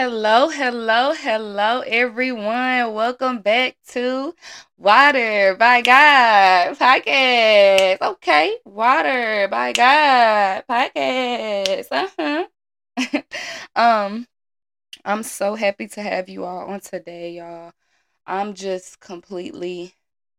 Hello, everyone. Welcome back to Water by God podcast. Okay, Water by God podcast. um, I'm so happy to have you all on today, y'all. I'm just completely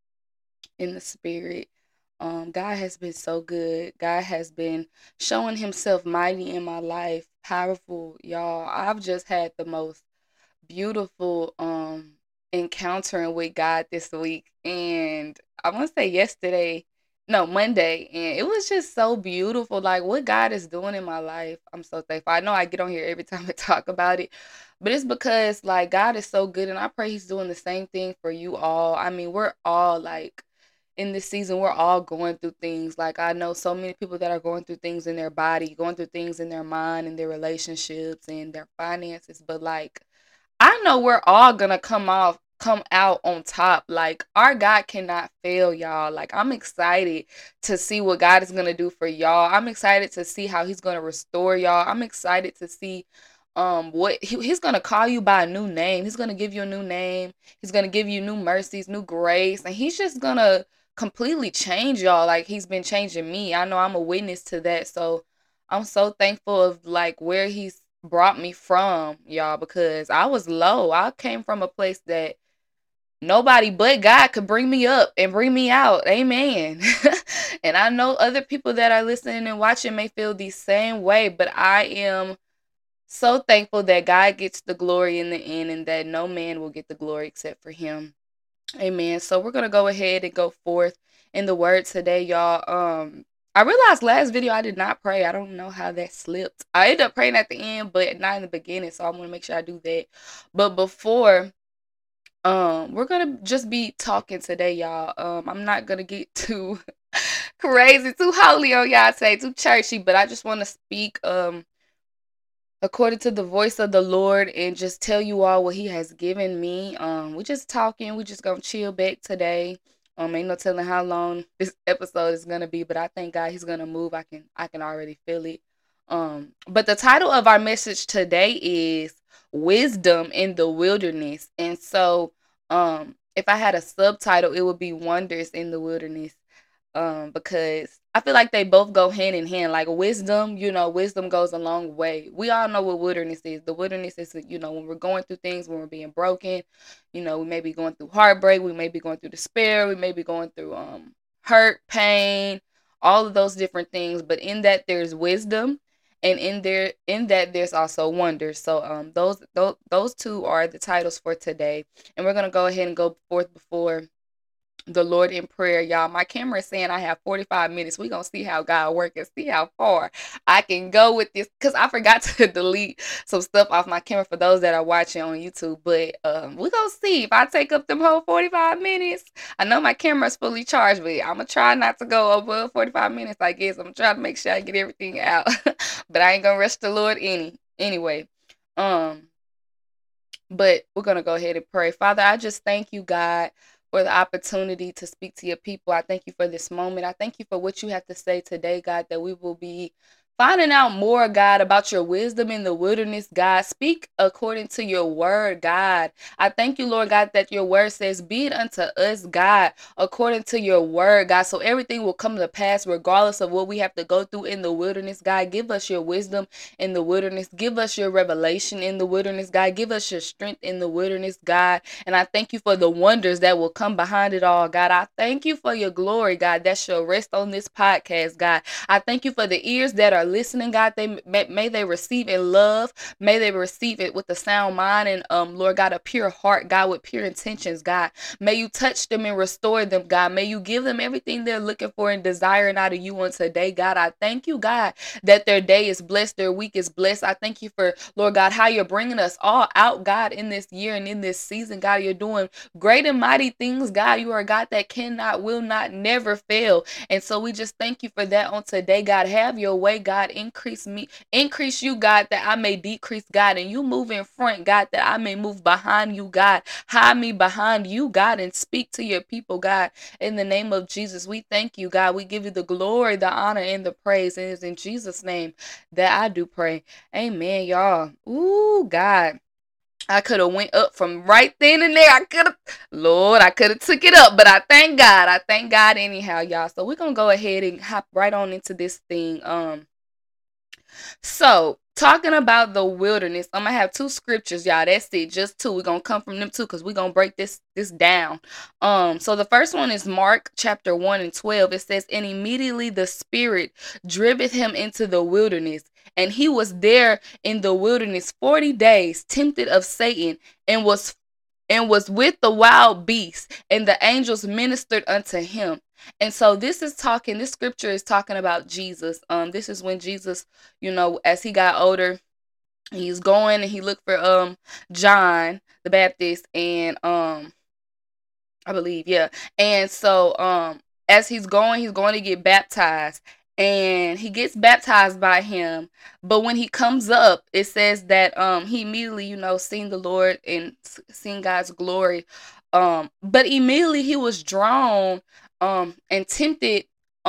in the spirit. God has been so good. God has been showing himself mighty in my life, powerful, y'all. I've just had the most beautiful encountering with God this week, and I want to say yesterday, no, Monday, and it was just so beautiful, like what God is doing in my life. I'm so thankful. I know I get on here every time I talk about it, but it's because like God is so good, and I pray he's doing the same thing for you all. I mean, we're all like in this season, we're all going through things. Like I know so many people that are going through things in their body, going through things in their mind, in their relationships, and their finances. But like I know we're all gonna come out on top. Like our God cannot fail, y'all. Like I'm excited to see what God is gonna do for y'all. I'm excited to see how he's gonna restore y'all. I'm excited to see what he's gonna call you by a new name. He's gonna give you a new name. He's gonna give you new mercies, new grace, and he's just gonna completely change y'all like he's been changing me. I know I'm a witness to that. So I'm so thankful of like where he's brought me from, y'all, because I was low. I came from a place that nobody but God could bring me up and bring me out. Amen. And I know other people that are listening and watching may feel the same way, but I am so thankful that God gets the glory in the end and that no man will get the glory except for him. Amen. So we're gonna go ahead and go forth in the word today, y'all. I realized last video I did not pray. I don't know how that slipped. I ended up praying at the end, but not in the beginning. So I'm gonna make sure I do that. But before, we're gonna just be talking today, y'all. I'm not gonna get too crazy, too holy on y'all say, too churchy, but I just want to speak according to the voice of the Lord and just tell you all what he has given me. We just talking, we just gonna chill back today. Ain't no telling how long this episode is gonna be, but I thank God he's gonna move. I can already feel it. But the title of our message today is Wisdom in the Wilderness. And so if I had a subtitle, it would be Wonders in the Wilderness, because I feel like they both go hand in hand. Like wisdom, wisdom goes a long way. We all know what wilderness is. The wilderness is, when we're going through things, when we're being broken, we may be going through heartbreak, we may be going through despair, we may be going through hurt, pain, all of those different things. But in that there's wisdom, and in that there's also wonders. So those two are the titles for today, and we're gonna go ahead and go forth before the Lord in prayer, y'all. My camera is saying I have 45 minutes. We're going to see how God works and see how far I can go with this. Because I forgot to delete some stuff off my camera for those that are watching on YouTube. But we're going to see if I take up them whole 45 minutes. I know my camera's fully charged, but I'm going to try not to go above 45 minutes, I guess. I'm trying to make sure I get everything out. But I ain't going to rush the Lord anyway. But we're going to go ahead and pray. Father, I just thank you, God, for the opportunity to speak to your people. I thank you for this moment. I thank you for what you have to say today, God, that we will be finding out more, God, about your wisdom in the wilderness, God. Speak according to your word, God. I thank you, Lord God, that your word says, be it unto us, God, according to your word, God. So everything will come to pass regardless of what we have to go through in the wilderness, God. Give us your wisdom in the wilderness. Give us your revelation in the wilderness, God. Give us your strength in the wilderness, God. And I thank you for the wonders that will come behind it all, God. I thank you for your glory, God, that shall rest on this podcast, God. I thank you for the ears that are listening, God. May they receive in love. May they receive it with a sound mind and Lord God, a pure heart, God, with pure intentions, God. May you touch them and restore them, God. May you give them everything they're looking for and desiring out of you on today, God. I thank you, God, that their day is blessed, their week is blessed. I thank you for, Lord God, how you're bringing us all out, God, in this year and in this season, God. You're doing great and mighty things, God. You are a God that cannot, will not, never fail. And so we just thank you for that on today, God. Have your way, God. Increase you, God, that I may decrease, God. And you move in front, God, that I may move behind you, God. Hide me behind you, God, and speak to your people, God. In the name of Jesus, we thank you, God. We give you the glory, the honor, and the praise. And it's in Jesus' name that I do pray. Amen, y'all. Ooh, God. I could have went up from right then and there. I could have took it up, but I thank God. I thank God anyhow, y'all. So we're gonna go ahead and hop right on into this thing. So, talking about the wilderness, I'm gonna have two scriptures, y'all. That's it, just two. We're gonna come from them two because we're gonna break this down. So the first one is Mark chapter 1 and 12. It says, and immediately the spirit driveth him into the wilderness, and he was there in the wilderness 40 days, tempted of Satan, and was with the wild beasts, and the angels ministered unto him. And so this scripture is talking about Jesus. This is when Jesus, as he got older, he's going and he looked for John the Baptist, and I believe, yeah. And so as he's going to get baptized, and he gets baptized by him. But when he comes up, it says that he immediately, seen the Lord and seen God's glory. But immediately he was drawn and tempted.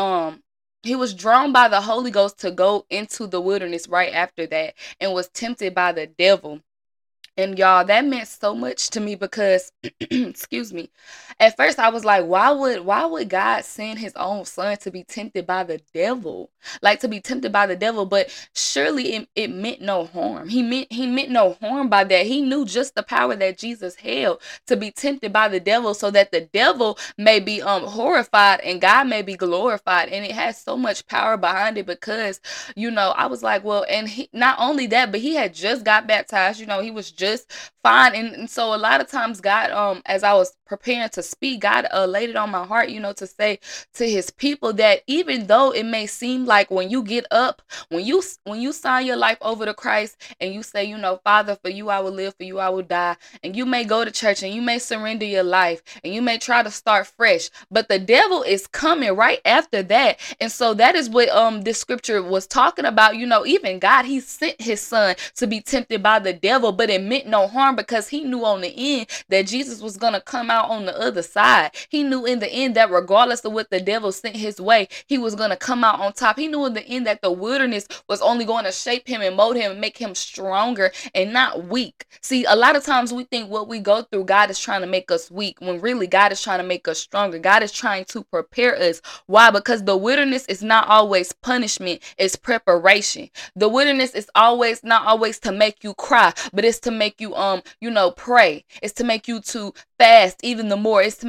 He was drawn by the Holy Ghost to go into the wilderness right after that, and was tempted by the devil. And y'all, that meant so much to me because, excuse me, at first I was like, why would God send his own son to be tempted by the devil? Like, to be tempted by the devil, but surely it meant no harm. He meant no harm by that. He knew just the power that Jesus held to be tempted by the devil, so that the devil may be horrified and God may be glorified. And it has so much power behind it because, I was like, well, and not only that, but he had just got baptized. He was just fine. And so a lot of times God, as I was preparing to speak, God laid it on my heart, to say to his people that even though it may seem like when you get up, when you sign your life over to Christ and you say, Father, for you I will live, for you I will die, and you may go to church and you may surrender your life and you may try to start fresh, but the devil is coming right after that. And so that is what this scripture was talking about. Even God, he sent his son to be tempted by the devil, but it meant no harm because he knew on the end that Jesus was going to come out on the other side. He knew in the end that regardless of what the devil sent his way, he was going to come out on top. He knew in the end that the wilderness was only going to shape him and mold him and make him stronger and not weak. See, a lot of times we think what we go through, God is trying to make us weak, when really God is trying to make us stronger. God is trying to prepare us. Why? Because the wilderness is not always punishment, it's preparation. The wilderness is not always to make you cry, but it's to make you pray. It's to make you to fast even the more. It's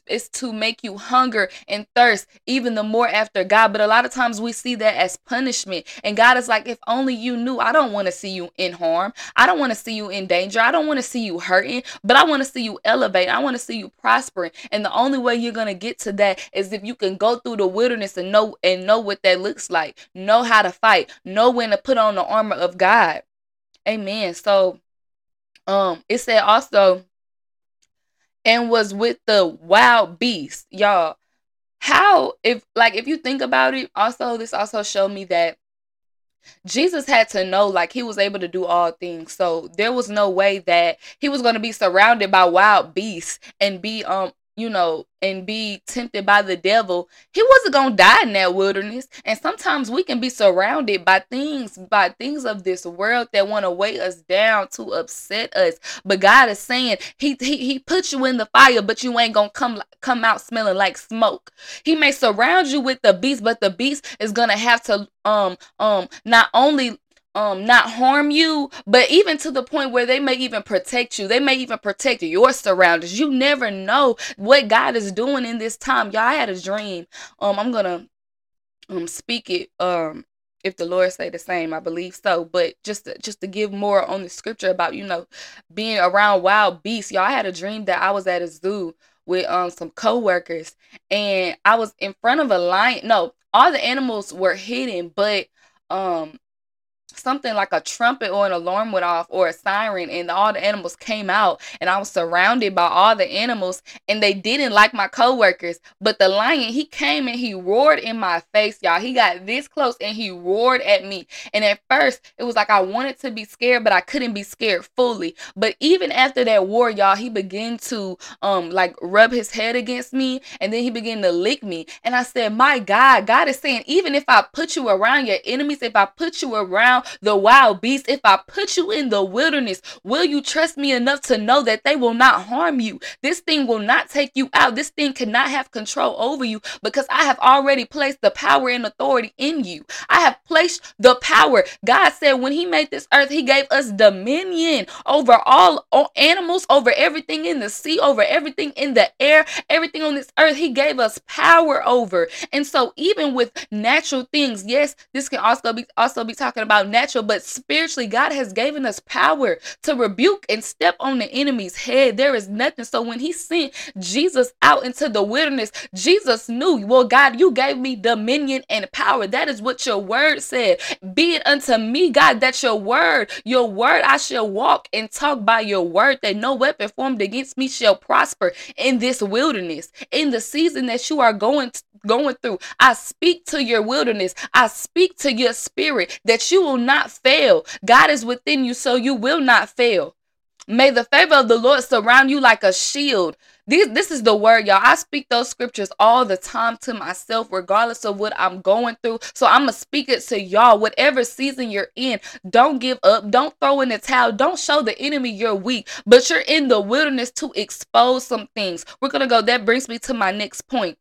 to make you hunger and thirst even the more after God. But a lot of times we see that as punishment, and God is like, if only you knew, I don't want to see you in harm. I don't want to see you in danger. I don't want to see you hurting, but I want to see you elevate. I want to see you prospering. And the only way you're going to get to that is if you can go through the wilderness and know what that looks like, know how to fight, know when to put on the armor of God. Amen. So it said also, and was with the wild beast. Y'all, how, if you think about it, also this also showed me that Jesus had to know, like, he was able to do all things. So there was no way that he was going to be surrounded by wild beasts and be and be tempted by the devil. He wasn't going to die in that wilderness. And sometimes we can be surrounded by things of this world that want to weigh us down, to upset us. But God is saying he put you in the fire, but you ain't going to come out smelling like smoke. He may surround you with the beast, but the beast is going to have to not only not harm you, but even to the point where they may even protect you. They may even protect your surroundings. You never know what God is doing in this time. Y'all, I had a dream. I'm gonna speak it if the Lord say the same. I believe so. But just to give more on the scripture about being around wild beasts. Y'all, I had a dream that I was at a zoo with some co-workers, and I was in front of a lion. No, all the animals were hidden, but something like a trumpet or an alarm went off, or a siren, and all the animals came out, and I was surrounded by all the animals, and they didn't like my coworkers. But the lion, he came and he roared in my face, y'all. He got this close and he roared at me. And at first it was like I wanted to be scared, but I couldn't be scared fully. But even after that war, y'all, he began to like rub his head against me, and then he began to lick me. And I said, my God is saying, even if I put you around your enemies, if I put you around around the wild beasts, if I put you in the wilderness, will you trust me enough to know that they will not harm you? This thing will not take you out. This thing cannot have control over you, because I have already placed the power and authority in you. I have placed the power. God said when he made this earth, he gave us dominion over all animals, over everything in the sea, over everything in the air, everything on this earth. He gave us power over. And so even with natural things, yes, this can also be talking about natural, but spiritually, God has given us power to rebuke and step on the enemy's head. There is nothing. So when he sent Jesus out into the wilderness, Jesus knew, well, God, you gave me dominion and power. That is what your word said. Be it unto me, God, that your word, I shall walk and talk by your word, that no weapon formed against me shall prosper in this wilderness, in the season that you are going through. I speak to your wilderness. I speak to your spirit that you will not fail. God is within you, so you will not fail. May the favor of the Lord surround you like a shield. This is the word, y'all. I speak those scriptures all the time to myself, regardless of what I'm going through. So I'm going to speak it to y'all. Whatever season you're in, don't give up. Don't throw in the towel. Don't show the enemy you're weak, but you're in the wilderness to expose some things. We're going to go. That brings me to my next point.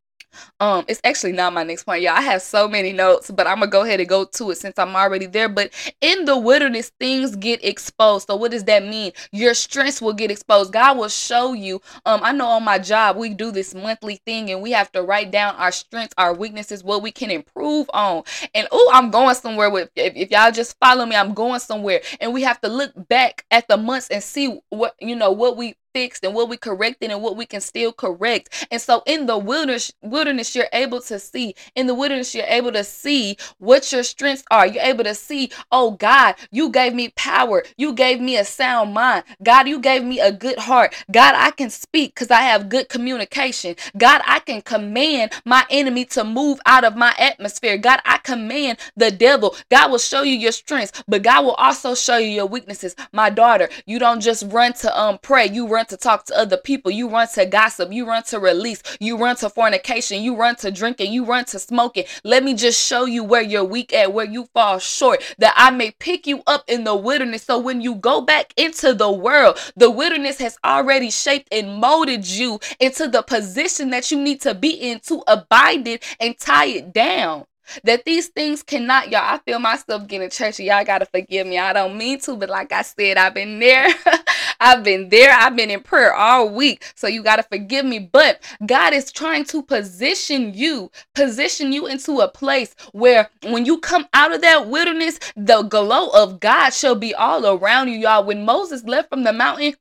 It's actually not my next point, y'all. I have so many notes, but I'm gonna go ahead and go to it since I'm already there. But in the wilderness, things get exposed. So what does that mean? Your strengths will get exposed. God will show you. I know on my job we do this monthly thing, and we have to write down our strengths, our weaknesses, what we can improve on. And I'm going somewhere with. If y'all just follow me, I'm going somewhere, and we have to look back at the months and see what we fixed and what we corrected and what we can still correct. And so in the wilderness, you're able to see. In the wilderness, you're able to see what your strengths are. You're able to see, oh God, you gave me power. You gave me a sound mind. God, you gave me a good heart. God, I can speak because I have good communication. God, I can command my enemy to move out of my atmosphere. God, I command the devil. God will show you your strengths, but God will also show you your weaknesses. My daughter, you don't just run to pray. You run to talk to other people. You run to gossip. You run to release. You run to fornication. You run to drinking. You run to smoking. Let me just show you where you're weak at, where you fall short, that I may pick you up in the wilderness. So when you go back into the world, the wilderness has already shaped and molded you into the position that you need to be in to abide it and tie it down. That these things cannot, y'all, I feel myself getting churchy. Y'all gotta forgive me. I don't mean to, but like I said, I've been there. I've been there. I've been in prayer all week. So you gotta forgive me. But God is trying to position you into a place where when you come out of that wilderness, the glow of God shall be all around you, y'all. When Moses left from the mountain,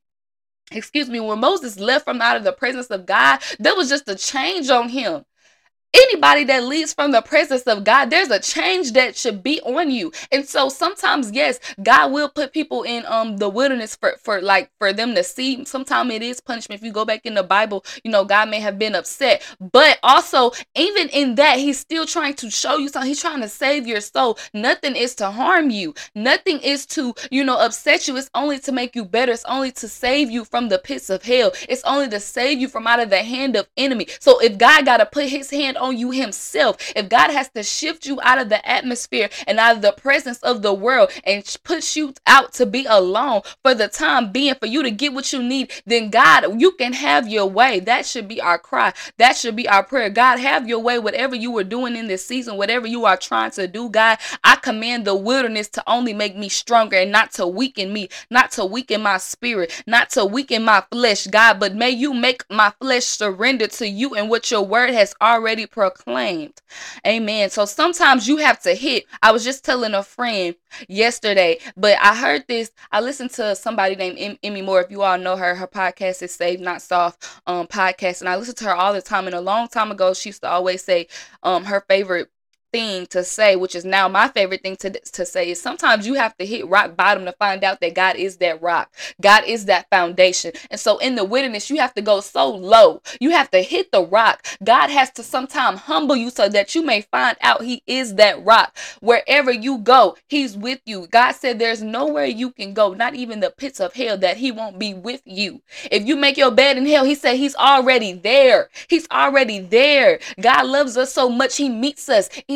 when Moses left from out of the presence of God, there was just a change on him. Anybody that leaves from the presence of God, there's a change that should be on you. And so sometimes, yes, God will put people in the wilderness for them to see. Sometimes it is punishment. If you go back in the Bible, God may have been upset. But also, even in that, he's still trying to show you something. He's trying to save your soul. Nothing is to harm you. Nothing is to, upset you. It's only to make you better. It's only to save you from the pits of hell. It's only to save you from out of the hand of enemy. So if God got to put his hand on you himself, if God has to shift you out of the atmosphere and out of the presence of the world and push you out to be alone for the time being, for you to get what you need, then God, you can have your way. That should be our cry. That should be our prayer. God, have your way. Whatever you are doing in this season, whatever you are trying to do, God, I command the wilderness to only make me stronger and not to weaken me, not to weaken my spirit, not to weaken my flesh, God, but may you make my flesh surrender to you and what your word has already proclaimed. Amen. So sometimes you have to hit. I was just telling a friend yesterday, but I heard this. I listened to somebody named Emmy Moore. If you all know her podcast is Saved Not Soft podcast, and I listen to her all the time. And a long time ago, she used to always say her favorite thing to say, which is now my favorite thing to say, is sometimes you have to hit rock bottom to find out that God is that rock. God is that foundation. And so in the wilderness, you have to go so low. You have to hit the rock. God has to sometimes humble you so that you may find out he is that rock. Wherever you go, he's with you. God said there's nowhere you can go, not even the pits of hell, that he won't be with you. If you make your bed in hell, he said he's already there. He's already there. God loves us so much, he meets us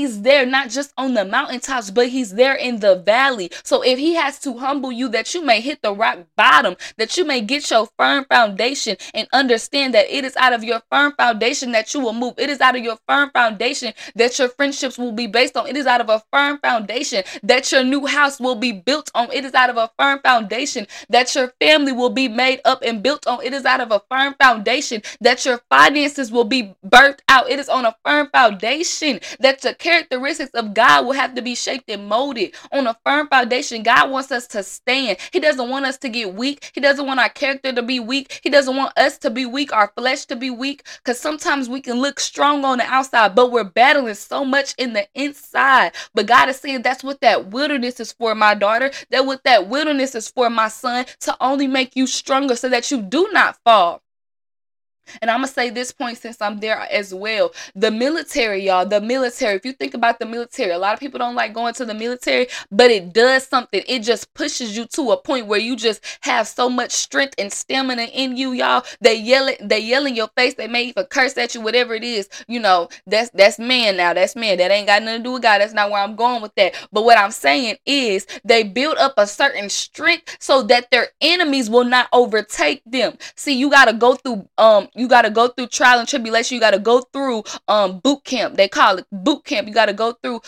he's there not just on the mountaintops, but he's there in the valley. So if he has to humble you that you may hit the rock bottom, that you may get your firm foundation and understand that it is out of your firm foundation that you will move. It is out of your firm foundation that your friendships will be based on. It is out of a firm foundation that your new house will be built on. It is out of a firm foundation that your family will be made up and built on. It is out of a firm foundation that your finances will be birthed out. It is on a firm foundation that the characteristics of God will have to be shaped and molded on a firm foundation. God wants us to stand. He doesn't want us to get weak. He doesn't want our character to be weak. He doesn't want us to be weak, our flesh to be weak, because sometimes we can look strong on the outside, but we're battling so much in the inside. But God is saying that's what that wilderness is for, my daughter. That what that wilderness is for, my son, to only make you stronger so that you do not fall. And I'm going to say this point since I'm there as well. The military, y'all, the military, if you think about the military, a lot of people don't like going to the military, but it does something. It just pushes you to a point where you just have so much strength and stamina in you, y'all. They yell in your face. They may even curse at you, whatever it is. You know, that's man now. That's man. That ain't got nothing to do with God. That's not where I'm going with that. But what I'm saying is they build up a certain strength so that their enemies will not overtake them. See, you got to go through, trial and tribulation. You got to go through boot camp. They call it boot camp. You got to go through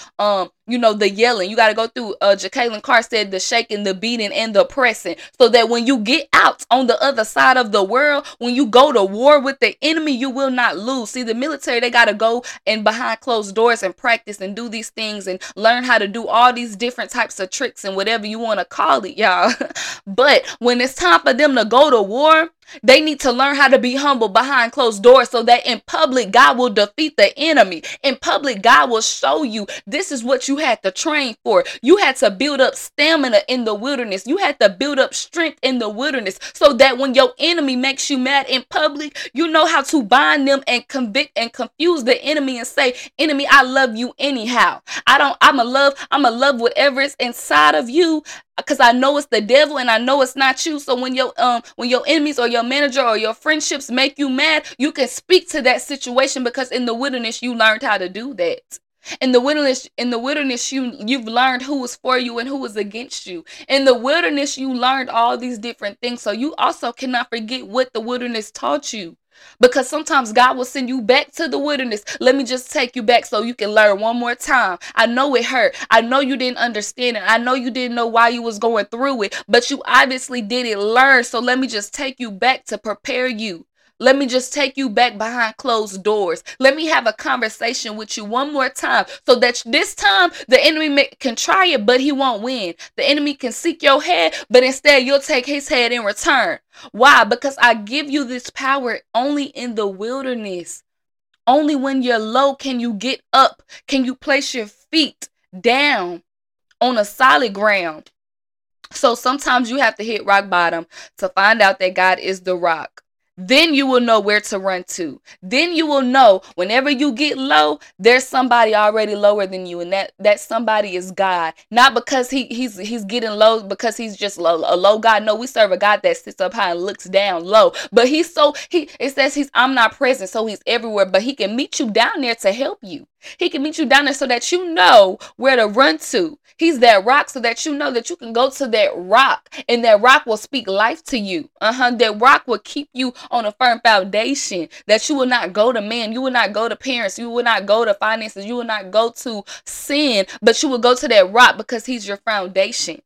the yelling. You got to go through Jacqueline Carr said the shaking, the beating, and the pressing, so that when you get out on the other side of the world, when you go to war with the enemy, you will not lose. See, the military, they got to go and behind closed doors and practice and do these things and learn how to do all these different types of tricks and whatever you want to call it, y'all. But when it's time for them to go to war, they need to learn how to be humble behind closed doors, so that in public, God will defeat the enemy. In public, God will show you this is what you had to train for. You had to build up stamina in the wilderness. You had to build up strength in the wilderness, so that when your enemy makes you mad in public, you know how to bind them and convict and confuse the enemy and say, enemy, I love you anyhow. I'm a love whatever is inside of you, because I know it's the devil and I know it's not you. So when your enemies or your manager or your friendships make you mad, you can speak to that situation, because in the wilderness you learned how to do that. In the wilderness, you've learned who was for you and who was against you. In the wilderness, you learned all these different things. So you also cannot forget what the wilderness taught you. Because sometimes God will send you back to the wilderness. Let me just take you back so you can learn one more time. I know it hurt. I know you didn't understand it. I know you didn't know why you was going through it, but you obviously didn't learn. So let me just take you back to prepare you. Let me just take you back behind closed doors. Let me have a conversation with you one more time, so that this time the enemy can try it, but he won't win. The enemy can seek your head, but instead you'll take his head in return. Why? Because I give you this power only in the wilderness. Only when you're low can you get up. Can you place your feet down on a solid ground? So sometimes you have to hit rock bottom to find out that God is the rock. Then you will know where to run to. Then you will know whenever you get low, there's somebody already lower than you, and that somebody is God. Not because he's getting low because he's just a low God. No, we serve a God that sits up high and looks down low. But it says he's omnipresent, so he's everywhere. But he can meet you down there to help you. He can meet you down there so that you know where to run to. He's that rock, so that you know that you can go to that rock, and that rock will speak life to you. That rock will keep you on a firm foundation, that you will not go to man, you will not go to parents, you will not go to finances, you will not go to sin, but you will go to that rock, because he's your foundation.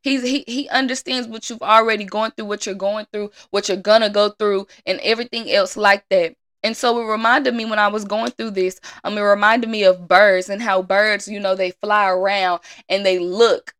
He understands what you've already gone through, what you're going through, what you're gonna go through, and everything else like that. And so it reminded me when I was going through this, it reminded me of birds, and how birds, they fly around and they look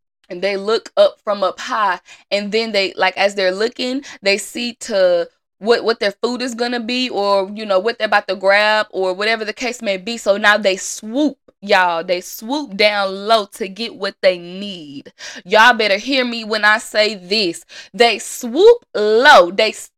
up from up high, and then they, like, as they're looking, they see to what their food is gonna be, or what they're about to grab, or whatever the case may be. So now they swoop. Y'all, they swoop down low to get what they need. Y'all better hear me when I say this. They swoop low.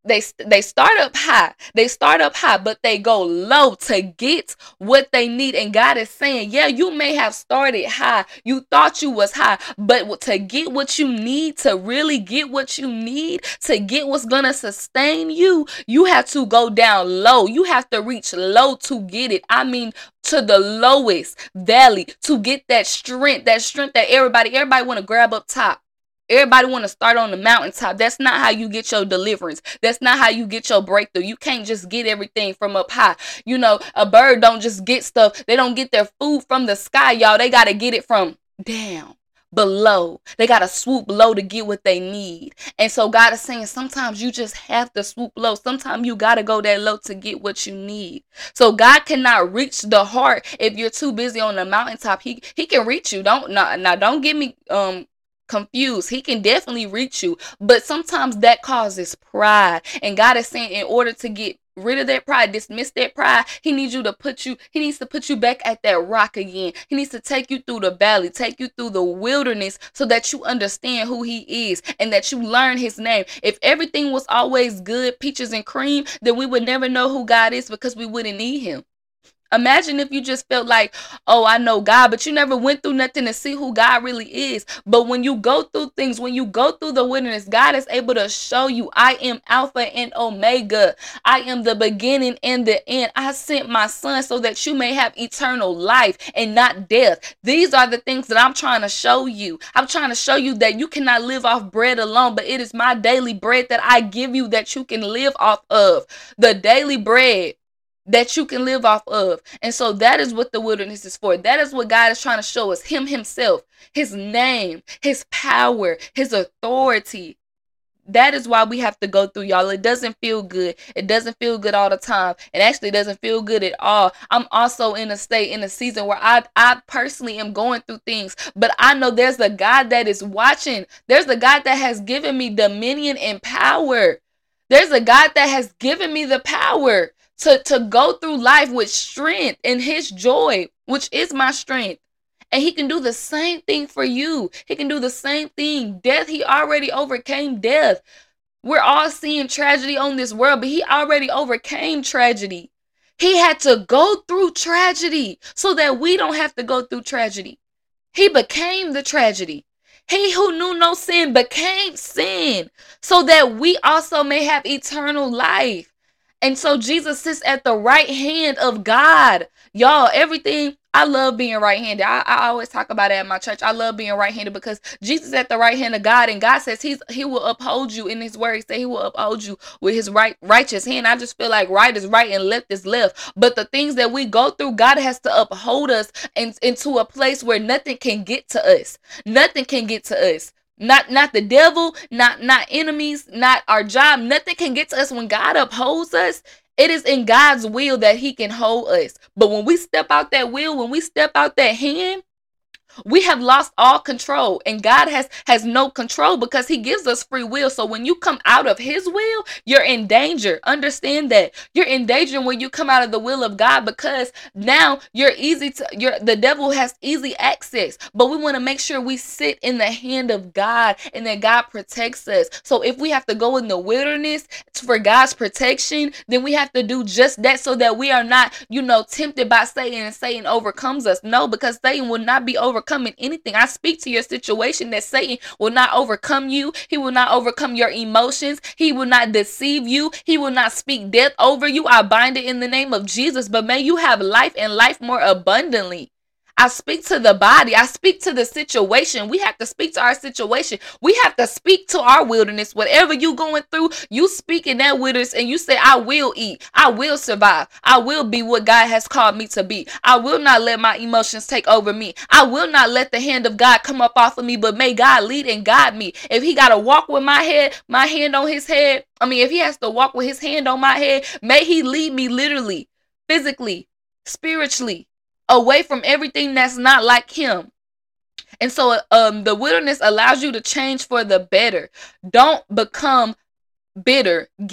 they start up high. They start up high, but they go low to get what they need. And God is saying, yeah, you may have started high. You thought you was high, but to get what you need, to really get what you need, to get what's gonna sustain you, you have to go down low. You have to reach low to get it. I mean, to the lowest valley to get that strength that everybody want to grab up top. Everybody want to start on the mountaintop. That's not how you get your deliverance. That's not how you get your breakthrough. You can't just get everything from up high. You know, a bird don't just get stuff. They don't get their food from the sky, y'all. They got to get it from down below. They got to swoop low to get what they need. And so God is saying sometimes you just have to swoop low. Sometimes you got to go that low to get what you need. So God cannot reach the heart if you're too busy on the mountaintop. He can reach you. Don't get me confused. He can definitely reach you, but sometimes that causes pride. And God is saying in order to get rid of that pride, dismiss that pride, he needs to put you back at that rock again. He needs to take you through the valley, take you through the wilderness so that you understand who he is and that you learn his name. If everything was always good, peaches and cream, then we would never know who God is because we wouldn't need him. Imagine if you just felt like, oh, I know God, but you never went through nothing to see who God really is. But when you go through things, when you go through the wilderness, God is able to show you, I am Alpha and Omega. I am the beginning and the end. I sent my son so that you may have eternal life and not death. These are the things that I'm trying to show you. I'm trying to show you that you cannot live off bread alone, but it is my daily bread that I give you that you can live off of. The daily bread that you can live off of. And so that is what the wilderness is for. That is what God is trying to show us. Him himself, his name, his power, his authority. That is why we have to go through, y'all. It doesn't feel good. It doesn't feel good all the time. It actually doesn't feel good at all. I'm also in a season where I personally am going through things, but I know there's a God that is watching. There's a God that has given me dominion and power. There's a God that has given me the power to go through life with strength and his joy, which is my strength. And he can do the same thing for you. He can do the same thing. Death, he already overcame death. We're all seeing tragedy on this world, but he already overcame tragedy. He had to go through tragedy so that we don't have to go through tragedy. He became the tragedy. He who knew no sin became sin so that we also may have eternal life. And so Jesus sits at the right hand of God. Y'all, everything, I love being right-handed. I always talk about it at my church. I love being right-handed because Jesus is at the right hand of God, and God says he will uphold you in his word. He said he will uphold you with his righteous hand. I just feel like right is right and left is left. But the things that we go through, God has to uphold us into a place where nothing can get to us. Nothing can get to us. Not the devil, not enemies, not our job. Nothing can get to us. When God upholds us, it is in God's will that he can hold us. But when we step out that will, when we step out that hand, we have lost all control, and God has no control because he gives us free will. So when you come out of his will, you're in danger. Understand that you're in danger when you come out of the will of God, because now the devil has easy access. But we want to make sure we sit in the hand of God and that God protects us. So if we have to go in the wilderness for God's protection, then we have to do just that so that we are not, tempted by Satan and Satan overcomes us. No, because Satan will not be overcoming anything. I speak to your situation that Satan will not overcome you. He will not overcome your emotions. He will not deceive you. He will not speak death over you. I bind it in the name of Jesus. But may you have life and life more abundantly. I speak to the body. I speak to the situation. We have to speak to our situation. We have to speak to our wilderness. Whatever you going through, you speak in that wilderness and you say, I will eat. I will survive. I will be what God has called me to be. I will not let my emotions take over me. I will not let the hand of God come up off of me, but may God lead and guide me. If he got to walk with my hand on his head, if he has to walk with his hand on my head, may he lead me literally, physically, spiritually, away from everything that's not like him. And so the wilderness allows you to change for the better. Don't become bitter. Get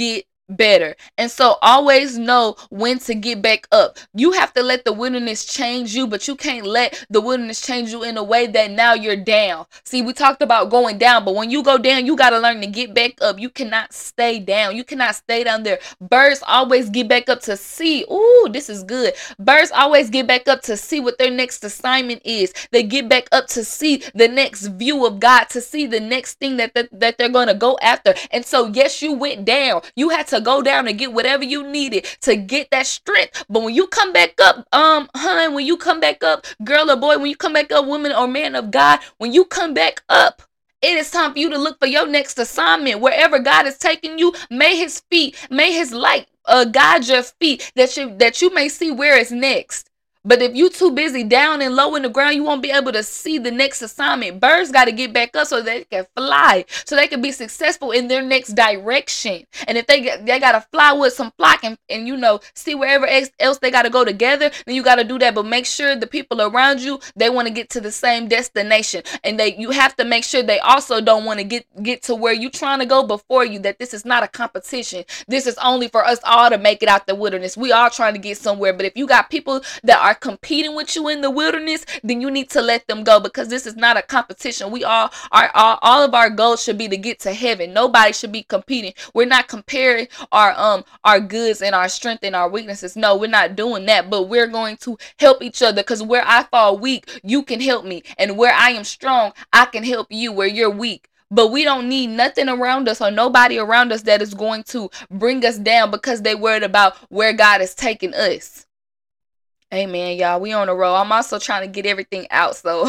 better. And so always know when to get back up. You have to let the wilderness change you, but you can't let the wilderness change you in a way that now you're down. See, we talked about going down, but when you go down, you got to learn to get back up. You cannot stay down. You cannot stay down there. Birds always get back up to see. Ooh, this is good. Birds always get back up to see what their next assignment is. They get back up to see the next view of God, to see the next thing that they're going to go after. And so, yes, you went down. You had to go down and get whatever you needed to get that strength. But when you come back up, when you come back up, girl or boy, when you come back up, woman or man of God, when you come back up, it is time for you to look for your next assignment. Wherever God is taking you, may his light guide your feet, that you may see where it's next. But if you too busy down and low in the ground, you won't be able to see the next assignment. Birds got to get back up so they can fly, so they can be successful in their next direction. And if they got to fly with some flock and see wherever else they got to go together, then you got to do that. But make sure the people around you, they want to get to the same destination. And you have to make sure they also don't want to get to where you trying to go before you, that this is not a competition. This is only for us all to make it out the wilderness. We all trying to get somewhere. But if you got people that are competing with you in the wilderness, then you need to let them go, because this is not a competition. We all of our goals should be to get to heaven. Nobody should be competing. We're not comparing our goods and our strength and our weaknesses. No, we're not doing that, but we're going to help each other, because where I fall weak, you can help me, and where I am strong, I can help you where you're weak. But we don't need nothing around us or nobody around us that is going to bring us down because they worried about where God is taking us. Amen, y'all. We on the road. I'm also trying to get everything out, so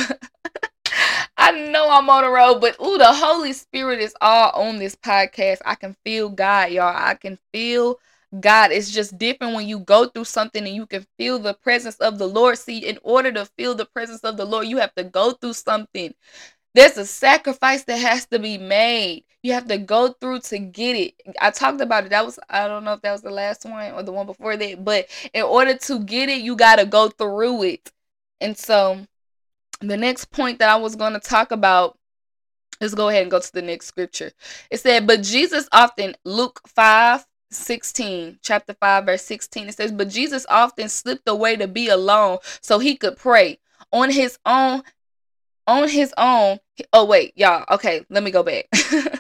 I know I'm on the road, but the Holy Spirit is all on this podcast. I can feel God, y'all. I can feel God. It's just different when you go through something and you can feel the presence of the Lord. See, in order to feel the presence of the Lord, you have to go through something. There's a sacrifice that has to be made. You have to go through to get it. I talked about it. I don't know if that was the last one or the one before that, but in order to get it, you got to go through it. And so the next point that I was going to talk about, let's go ahead and go to the next scripture. It said, but Jesus often, Luke 5:16, chapter 5, verse 16, it says, but Jesus often slipped away to be alone so he could pray on his own. Oh, wait, y'all. Okay, let me go back.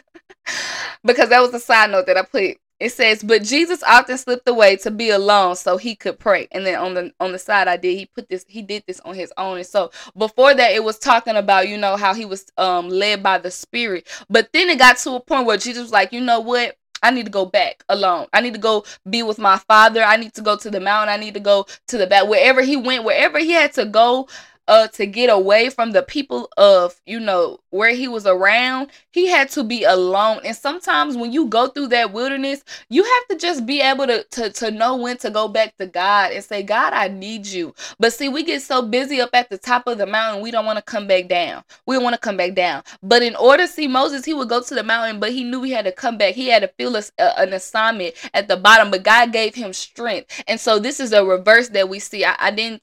Because that was a side note that I put. It says, but Jesus often slipped away to be alone so he could pray. And then on the side he did this on his own. And so before that, it was talking about, how he was led by the Spirit. But then it got to a point where Jesus was like, you know what? I need to go back alone. I need to go be with my Father. I need to go to the mountain. I need to go to the back. Wherever he went, wherever he had to go, to get away from the people of, where he was around, he had to be alone. And sometimes when you go through that wilderness, you have to just be able to know when to go back to God and say, God, I need you. But see, we get so busy up at the top of the mountain, we don't want to come back down. We don't want to come back down. But in order to see Moses, he would go to the mountain, but he knew he had to come back. He had to feel an assignment at the bottom, but God gave him strength. And so this is a reverse that we see. I didn't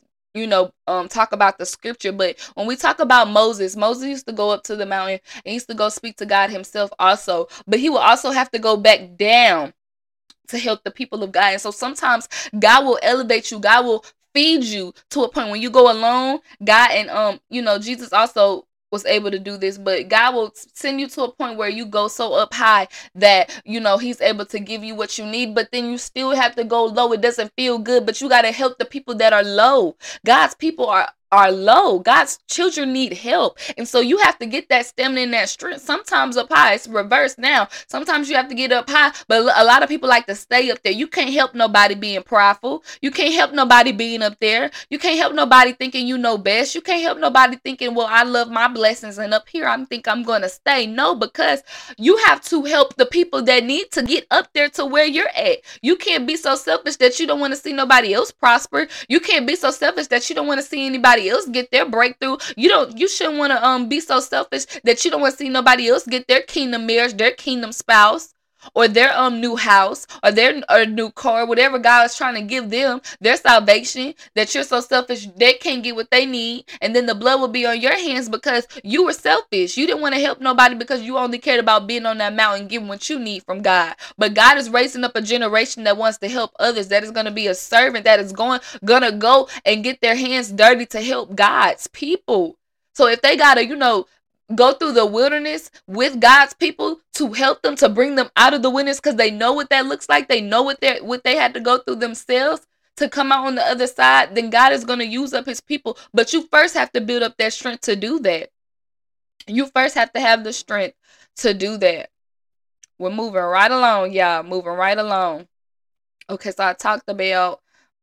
talk about the scripture, but when we talk about Moses used to go up to the mountain and used to go speak to God himself also, but he will also have to go back down to help the people of God. And so sometimes God will elevate you, God will feed you to a point when you go alone. God and Jesus also was able to do this, but God will send you to a point where you go so up high that he's able to give you what you need, but then you still have to go low. It doesn't feel good, but you got to help the people that are low. God's people are low. God's children need help. And so you have to get that stamina and that strength. Sometimes up high, it's reversed now. Sometimes you have to get up high, but a lot of people like to stay up there. You can't help nobody being prideful. You can't help nobody being up there. You can't help nobody thinking you know best. You can't help nobody thinking, well, I love my blessings and up here I'm going to stay. No, because you have to help the people that need to get up there to where you're at. You can't be so selfish that you don't want to see nobody else prosper. You can't be so selfish that you don't want to see anybody else get their breakthrough. You shouldn't want to be so selfish that you don't want to see nobody else get their kingdom marriage, their kingdom spouse. or their new house or their new car, whatever God is trying to give them, their salvation, that you're so selfish they can't get what they need, and then the blood will be on your hands because you were selfish. You didn't want to help nobody because you only cared about being on that mountain, getting what you need from God. But God is raising up a generation that wants to help others, that is going to be a servant, that is gonna go and get their hands dirty to help God's people. So if they gotta, go through the wilderness with God's people to help them, to bring them out of the wilderness, because they know what that looks like, they know what they had to go through themselves to come out on the other side, then God is going to use up his people. But you first have to build up that strength to do that. You first have to have the strength to do that. We're moving right along, y'all. Moving right along. Okay, so I talked about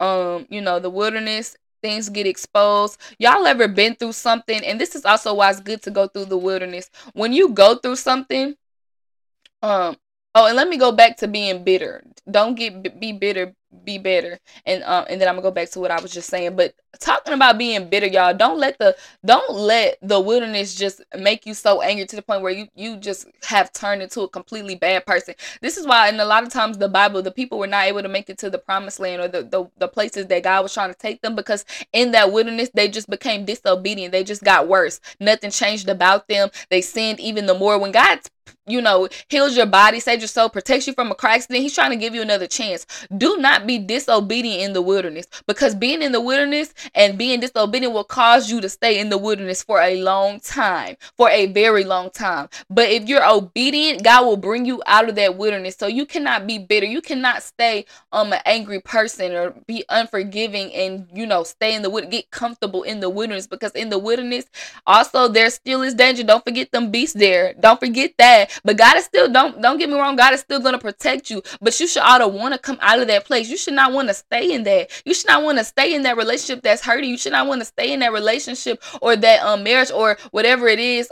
the wilderness, things get exposed. Y'all ever been through something? And this is also why it's good to go through the wilderness. When you go through something, um and let me go back to being bitter. Don't be bitter, be better. And then I'm gonna go back to what I was just saying. But talking about being bitter, y'all, don't let the wilderness just make you so angry to the point where you just have turned into a completely bad person. This is why, in a lot of times, the Bible, the people were not able to make it to the promised land, or the places that God was trying to take them, because in that wilderness they just became disobedient. They just got worse. Nothing changed about them. They sinned even the more. When God heals your body, saves your soul, protects you from a car accident, he's trying to give you another chance. Do not be disobedient in the wilderness, because being in the wilderness and being disobedient will cause you to stay in the wilderness for a long time, for a very long time. But if you're obedient, God will bring you out of that wilderness. So you cannot be bitter. You cannot stay an angry person or be unforgiving and stay in the wilderness, get comfortable in the wilderness, because in the wilderness also there still is danger. Don't forget them beasts there. Don't forget that. But God is still, don't get me wrong, God is still going to protect you. But you should ought to want to come out of that place. You should not want to stay in that. You should not want to stay in that relationship that's hurting. You should not want to stay in that relationship or that marriage or whatever it is,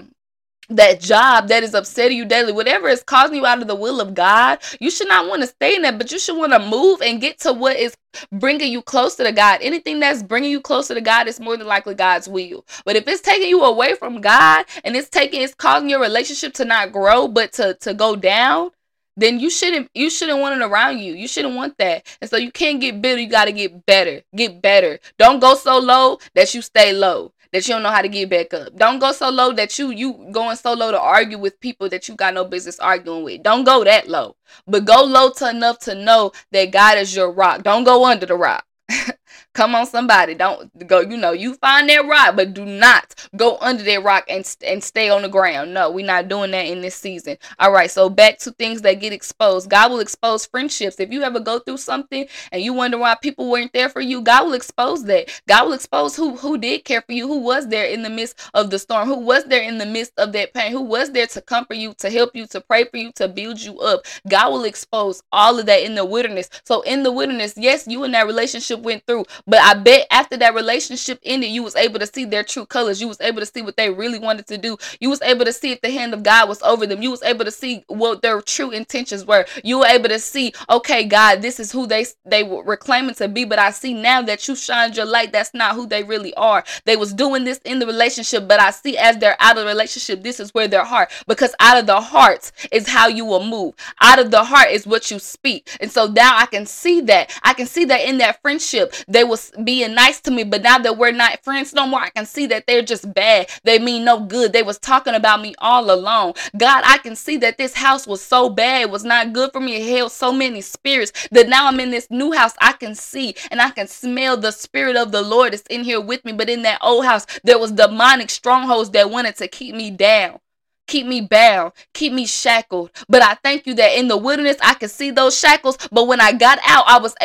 that job that is upsetting you daily, whatever is causing you out of the will of God. You should not want to stay in that, but you should want to move and get to what is bringing you closer to God. Anything that's bringing you closer to God is more than likely God's will. But if it's taking you away from God and it's causing your relationship to not grow but to go down, then you shouldn't want it around you. You shouldn't want that. And so you can't get bitter. You got to get better. Get better. Don't go so low that you stay low, that you don't know how to get back up. Don't go so low that you going so low to argue with people that you got no business arguing with. Don't go that low. But go low to enough to know that God is your rock. Don't go under the rock. Come on, somebody. Don't go, you find that rock, but do not go under that rock and stay on the ground. No, we're not doing that in this season. All right, so back to things that get exposed. God will expose friendships. If you ever go through something and you wonder why people weren't there for you, God will expose that. God will expose who did care for you, who was there in the midst of the storm, who was there in the midst of that pain, who was there to comfort you, to help you, to pray for you, to build you up. God will expose all of that in the wilderness. So in the wilderness, yes, you and that relationship went through, but I bet after that relationship ended, you was able to see their true colors. You was able to see what they really wanted to do. You was able to see if the hand of God was over them. You was able to see what their true intentions were. You were able to see, okay, God, this is who they were claiming to be, but I see now that you shined your light, that's not who they really are. They was doing this in the relationship, but I see as they're out of the relationship, this is where their heart, because out of the heart is how you will move. Out of the heart is what you speak. And so now I can see that. I can see that in that friendship, they was being nice to me, but now that we're not friends no more, I can see that they're just bad. They mean no good. They was talking about me all along. God, I can see that this house was so bad. It was not good for me. It held so many spirits that now I'm in this new house. I can see and I can smell the spirit of the Lord is in here with me. But in that old house, there was demonic strongholds that wanted to keep me down, keep me bound, keep me shackled. But I thank you that in the wilderness, I could see those shackles. But when I got out,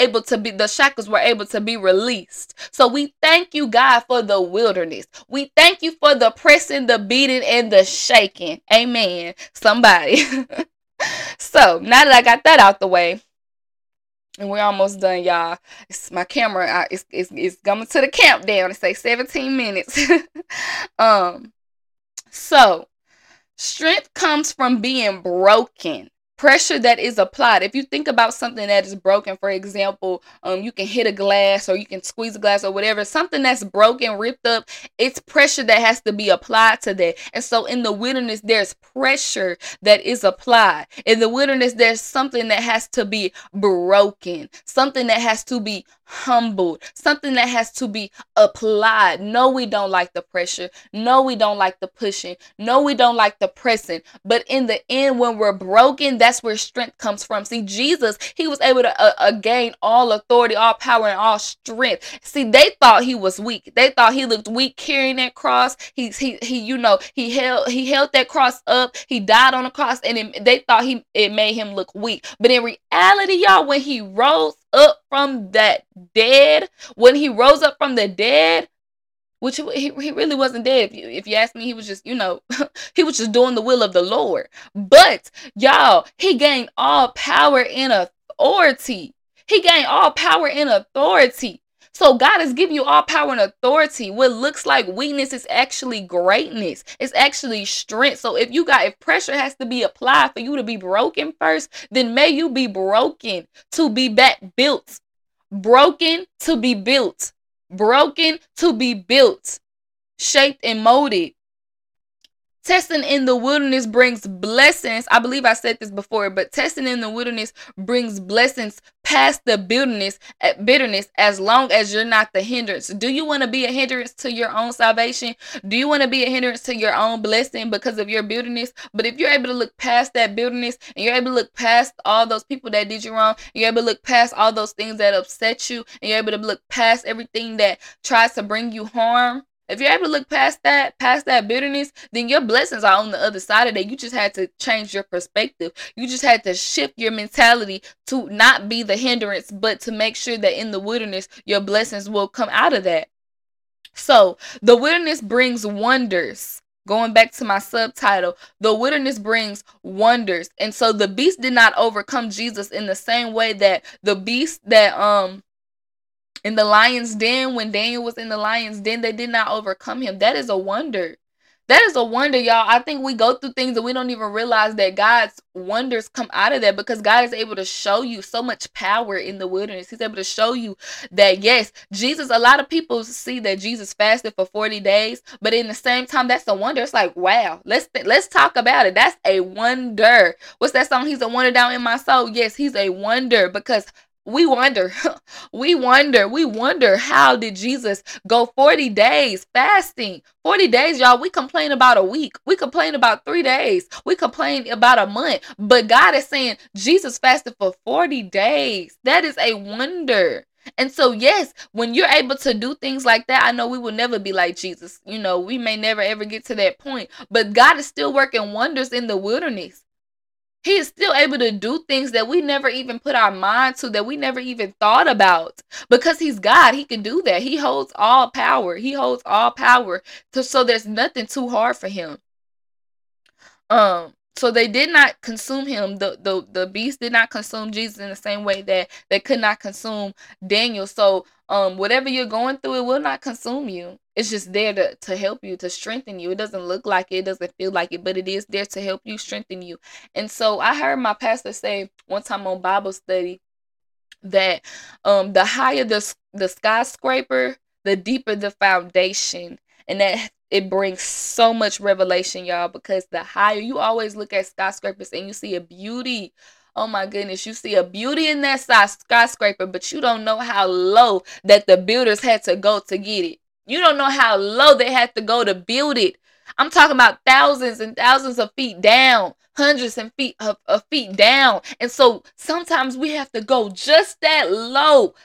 the shackles were able to be released. So we thank you, God, for the wilderness. We thank you for the pressing, the beating, and the shaking. Amen. Somebody. So now that I got that out the way, and we're almost done, y'all. It's my camera. It's coming to the countdown. It say 17 minutes. So strength comes from being broken. pressure that is applied. If you think about something that is broken, for example, you can hit a glass or you can squeeze a glass or whatever, something that's broken, ripped up, it's pressure that has to be applied to that. And so in the wilderness, there's pressure that is applied. In the wilderness, there's something that has to be broken, something that has to be humbled, something that has to be applied. No, we don't like the pressure. No, we don't like the pushing. No, we don't like the pressing. But in the end, when we're broken, that's where strength comes from. See, Jesus, he was able to gain all authority, all power, and all strength. See, they thought he was weak. They thought he looked weak carrying that cross. He held that cross up. He died on the cross, and they thought it made him look weak. But in reality, y'all, when he rose up from that dead, when he rose up from the dead, which he really wasn't dead. If you ask me, he was just, he was just doing the will of the Lord. But y'all, he gained all power and authority. He gained all power and authority. So God is giving you all power and authority. What looks like weakness is actually greatness. It's actually strength. So if pressure has to be applied for you to be broken first, then may you be broken to be back built. Broken to be built. Broken to be built, shaped and molded. Testing in the wilderness brings blessings. I believe I said this before, but testing in the wilderness brings blessings past the bitterness as long as you're not the hindrance. Do you want to be a hindrance to your own salvation? Do you want to be a hindrance to your own blessing because of your bitterness? But if you're able to look past that bitterness and you're able to look past all those people that did you wrong, and you're able to look past all those things that upset you, and you're able to look past everything that tries to bring you harm, if you're able to look past that bitterness, then your blessings are on the other side of that. You just had to change your perspective. You just had to shift your mentality to not be the hindrance, but to make sure that in the wilderness, your blessings will come out of that. So the wilderness brings wonders. Going back to my subtitle, the wilderness brings wonders. And so the beast did not overcome Jesus in the same way that the beast that in the lion's den, when Daniel was in the lion's den, they did not overcome him. That is a wonder. That is a wonder, y'all. I think we go through things and we don't even realize that God's wonders come out of that, because God is able to show you so much power in the wilderness. He's able to show you that, yes, Jesus, a lot of people see that Jesus fasted for 40 days, but in the same time, that's a wonder. It's like, wow, let's talk about it. That's a wonder. What's that song? He's a wonder down in my soul. Yes, he's a wonder, because we wonder, we wonder how did Jesus go 40 days fasting? 40 days, y'all. We complain about a week. We complain about 3 days. We complain about a month. But God is saying Jesus fasted for 40 days. That is a wonder. And so, yes, when you're able to do things like that, I know we will never be like Jesus. We may never ever get to that point. But God is still working wonders in the wilderness. He is still able to do things that we never even put our mind to, that we never even thought about. Because he's God, he can do that. He holds all power. He holds all power. So there's nothing too hard for him. So they did not consume him. The beast did not consume Jesus in the same way that they could not consume Daniel. So whatever you're going through, it will not consume you. It's just there to help you, to strengthen you. It doesn't look like it, doesn't feel like it, but it is there to help you, strengthen you. And so I heard my pastor say one time on Bible study that the higher the skyscraper, the deeper the foundation. And that it brings so much revelation, y'all, because the higher, you always look at skyscrapers and you see a beauty. Oh my goodness, you see a beauty in that skyscraper, but you don't know how low that the builders had to go to get it. You don't know how low they had to go to build it. I'm talking about thousands and thousands of feet down, hundreds of feet down. And so sometimes we have to go just that low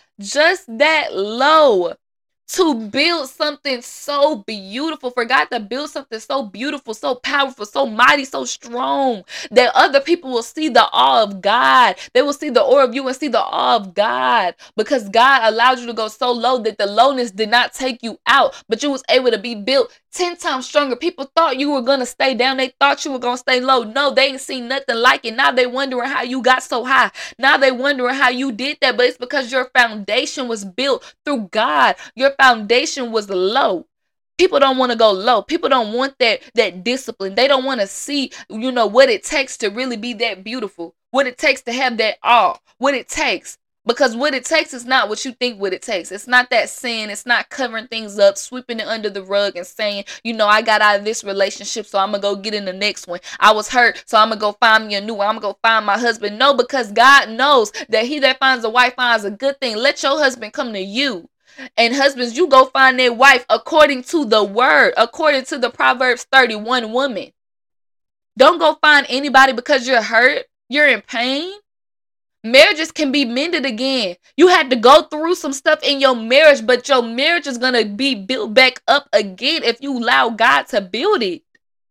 to build something so beautiful, for God to build something so beautiful, so powerful, so mighty, so strong, that other people will see the awe of God. They will see the awe of you and see the awe of God, because God allowed you to go so low that the lowness did not take you out, but you was able to be built 10 times stronger. People thought you were going to stay down. They thought you were going to stay low. No, they ain't seen nothing like it. Now they wondering how you got so high. Now they wondering how you did that. But it's because your foundation was built through God. Your foundation was low. People don't want to go low. People don't want that discipline. They don't want to see, what it takes to really be that beautiful. What it takes to have that all. What it takes. Because what it takes is not what you think what it takes. It's not that sin. It's not covering things up, sweeping it under the rug and saying, I got out of this relationship, so I'm going to go get in the next one. I was hurt, so I'm going to go find me a new one. I'm going to go find my husband. No, because God knows that he that finds a wife finds a good thing. Let your husband come to you. And husbands, you go find their wife according to the word, according to the Proverbs 31 woman. Don't go find anybody because you're hurt. You're in pain. Marriages can be mended again. You had to go through some stuff in your marriage, but your marriage is going to be built back up again if you allow God to build it.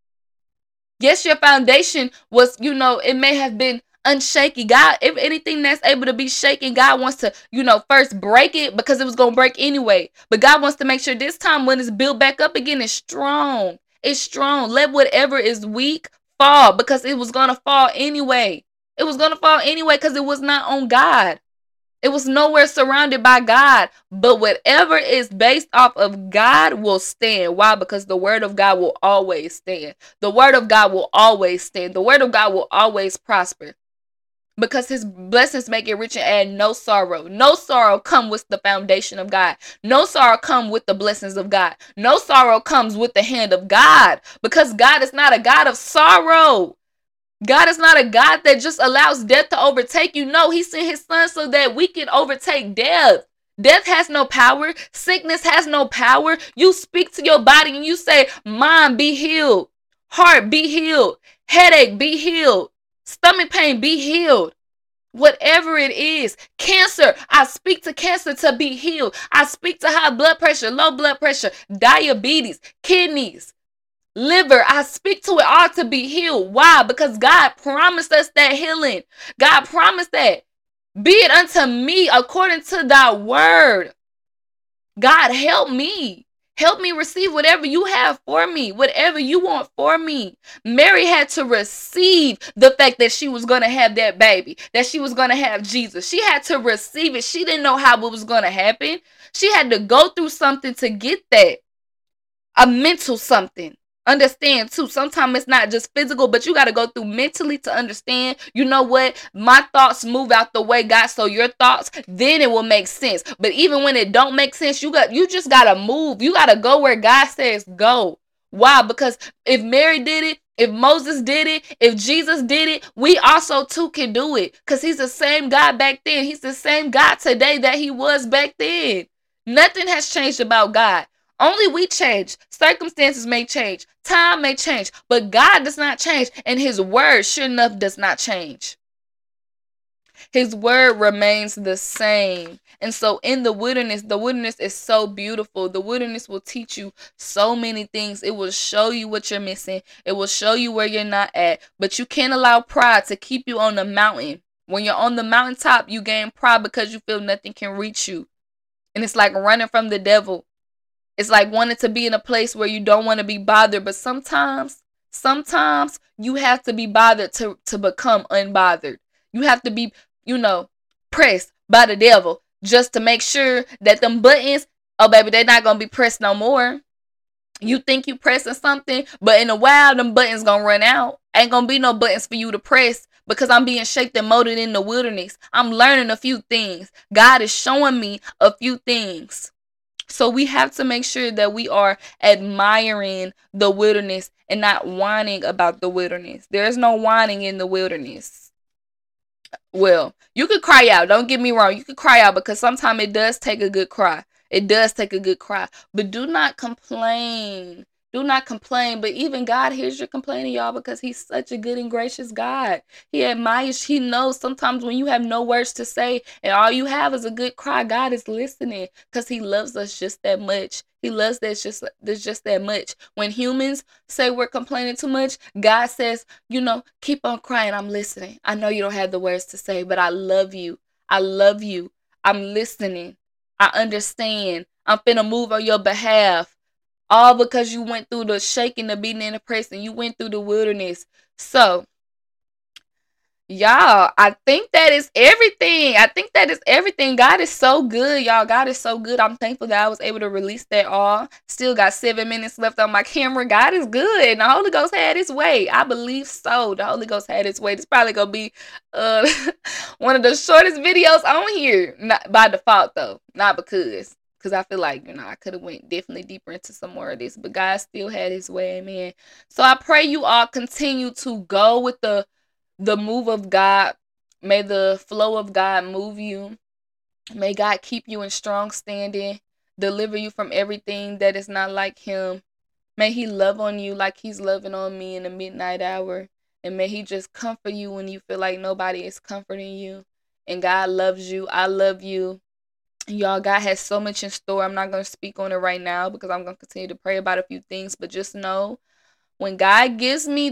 Yes, your foundation was, it may have been unshaky. God, if anything that's able to be shaken, God wants to, first break it because it was going to break anyway. But God wants to make sure this time when it's built back up again, it's strong. It's strong. Let whatever is weak fall because it was going to fall anyway. It was going to fall anyway because it was not on God. It was nowhere surrounded by God. But whatever is based off of God will stand. Why? Because the word of God will always stand. The word of God will always stand. The word of God will always prosper. Because his blessings make it rich and add no sorrow. No sorrow come with the foundation of God. No sorrow come with the blessings of God. No sorrow comes with the hand of God. Because God is not a God of sorrow. God is not a God that just allows death to overtake you. No, he sent his son so that we can overtake death. Death has no power. Sickness has no power. You speak to your body and you say, mind be healed. Heart be healed. Headache be healed. Stomach pain be healed. Whatever it is. Cancer, I speak to cancer to be healed. I speak to high blood pressure, low blood pressure, diabetes, kidneys, liver, I speak to it all to be healed. Why? Because God promised us that healing. God promised that. Be it unto me according to thy word. God, help me. Help me receive whatever you have for me, whatever you want for me. Mary had to receive the fact that she was going to have that baby, that she was going to have Jesus. She had to receive it. She didn't know how it was going to happen. She had to go through something to get that. A mental something. Understand too, sometimes it's not just physical, but you got to go through mentally to understand, you know what, my thoughts move out the way, God, so your thoughts, then it will make sense. But even when it don't make sense, you just got to move. You got to go where God says go. Why? Because if Mary did it, if Moses did it, if Jesus did it, we also too can do it. Because he's the same God back then. He's the same God today that he was back then. Nothing has changed about God. Only we change. Circumstances may change. Time may change. But God does not change. And his word, sure enough, does not change. His word remains the same. And so in the wilderness is so beautiful. The wilderness will teach you so many things. It will show you what you're missing. It will show you where you're not at. But you can't allow pride to keep you on the mountain. When you're on the mountaintop, you gain pride because you feel nothing can reach you. And it's like running from the devil. It's like wanting to be in a place where you don't want to be bothered. But sometimes you have to be bothered to become unbothered. You have to be, pressed by the devil just to make sure that them buttons, oh baby, they're not going to be pressed no more. You think you pressing something, but in a while, them buttons going to run out. Ain't going to be no buttons for you to press because I'm being shaped and molded in the wilderness. I'm learning a few things. God is showing me a few things. So we have to make sure that we are admiring the wilderness and not whining about the wilderness. There's no whining in the wilderness. Well, you could cry out. Don't get me wrong. You could cry out because sometimes it does take a good cry. It does take a good cry. But do not complain. Do not complain. But even God hears your complaining, y'all, because he's such a good and gracious God. He admires, he knows sometimes when you have no words to say and all you have is a good cry, God is listening because he loves us just that much. He loves us just that much. When humans say we're complaining too much, God says, keep on crying. I'm listening. I know you don't have the words to say, but I love you. I love you. I'm listening. I understand. I'm finna move on your behalf. All because you went through the shaking, the beating, and the pressing. You went through the wilderness. So, Y'all, I think that is everything. I think that is everything. God is so good, y'all. God is so good. I'm thankful that I was able to release that all. Still got 7 minutes left on my camera. God is good. And the Holy Ghost had his way. I believe so. The Holy Ghost had his way. This probably gonna be uh one of the shortest videos on here. Not by default though. Not because. Because I feel like, I could have went definitely deeper into some more of this. But God still had his way, amen. So I pray you all continue to go with the move of God. May the flow of God move you. May God keep you in strong standing, deliver you from everything that is not like him. May he love on you like he's loving on me in the midnight hour. And may he just comfort you when you feel like nobody is comforting you. And God loves you. I love you. Y'all, God has so much in store. I'm not going to speak on it right now because I'm going to continue to pray about a few things. But just know, when God gives me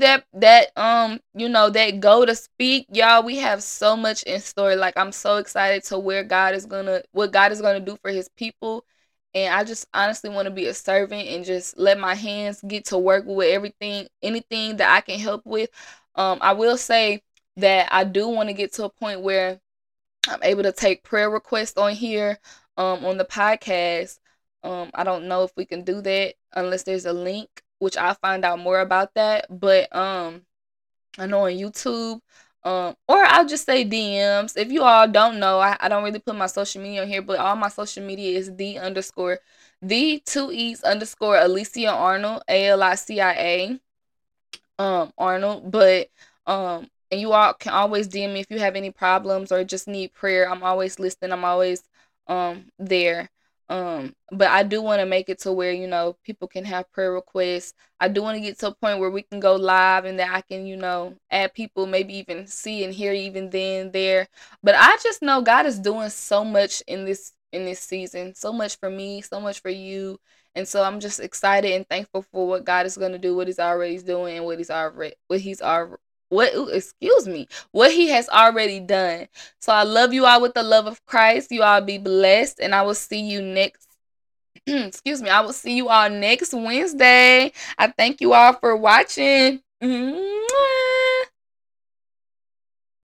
that go to speak, y'all, we have so much in store. Like, I'm so excited to what God is gonna do for his people. And I just honestly want to be a servant and just let my hands get to work with anything that I can help with. I will say that I do want to get to a point where I'm able to take prayer requests on here, on the podcast. I don't know if we can do that unless there's a link, which I'll find out more about that. But I know on YouTube, or I'll just say DMs. If you all don't know, I don't really put my social media on here, but all my social media is the two E's underscore Alicia Arnold, ALICIA Arnold. But and you all can always DM me if you have any problems or just need prayer. I'm always listening. I'm always there. But I do want to make it to where, people can have prayer requests. I do want to get to a point where we can go live and that I can, add people, maybe even see and hear even then there. But I just know God is doing so much in this season. So much for me, so much for you. And so I'm just excited and thankful for what God is going to do, what he's already doing, and what he has already done. So I love you all with the love of Christ. You all be blessed, and I will see you next excuse me. I will see you all next Wednesday. I thank you all for watching. Mwah.